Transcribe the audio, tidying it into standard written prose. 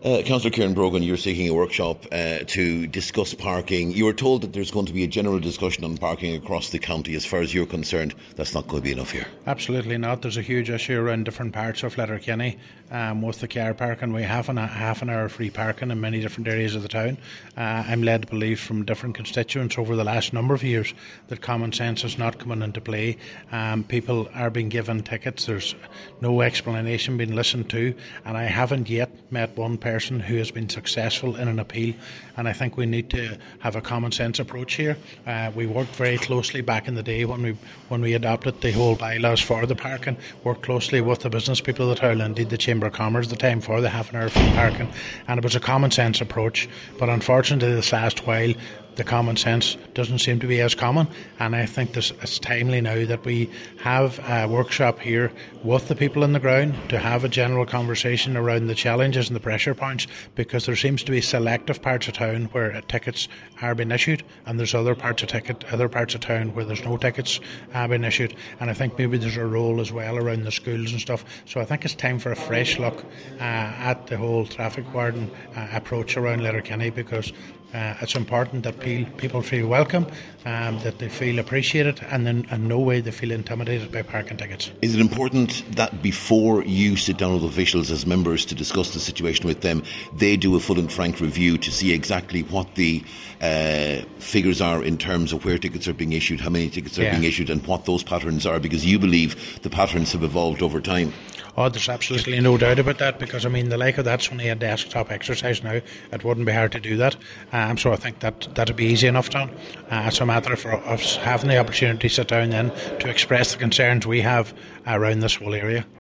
Councillor Kieran Brogan, you're seeking a workshop to discuss parking. You were told that there's going to be a general discussion on parking across the county. As far as you're concerned, that's not going to be enough here. Absolutely not. There's a huge issue around different parts of Letterkenny with the car parking. We have half an hour free parking in many different areas of the town. I'm led to believe from different constituents over the last number of years that common sense is not coming into play. People are being given tickets. There's no explanation being listened to, and I haven't yet met one person who has been successful in an appeal, and I think we need to have a common sense approach here. We worked very closely back in the day when we adopted the whole bylaws for the parking, worked closely with the business people of the town and indeed the Chamber of Commerce at the time for the half an hour free parking, and it was a common sense approach, but unfortunately this last while the common sense doesn't seem to be as common, and I think it's timely now that we have a workshop here with the people on the ground to have a general conversation around the challenges and the pressure points, because there seems to be selective parts of town where tickets are being issued, and there's other parts of town where there's no tickets being issued, and I think maybe there's a role as well around the schools and stuff. So I think it's time for a fresh look at the whole traffic warden approach around Letterkenny, because it's important that people feel welcome, that they feel appreciated, and then in no way they feel intimidated by parking tickets. Is it important that before you sit down with officials as members to discuss the situation with them, they do a full and frank review to see exactly what the figures are in terms of where tickets are being issued, how many tickets are being issued, and what those patterns are, because you believe the patterns have evolved over time? Oh, there's absolutely no doubt about that, because I mean the like of that's only a desktop exercise now. It wouldn't be hard to do that, so I think that'd be easy enough done. It's a matter for us having the opportunity to sit down then to express the concerns we have around this whole area.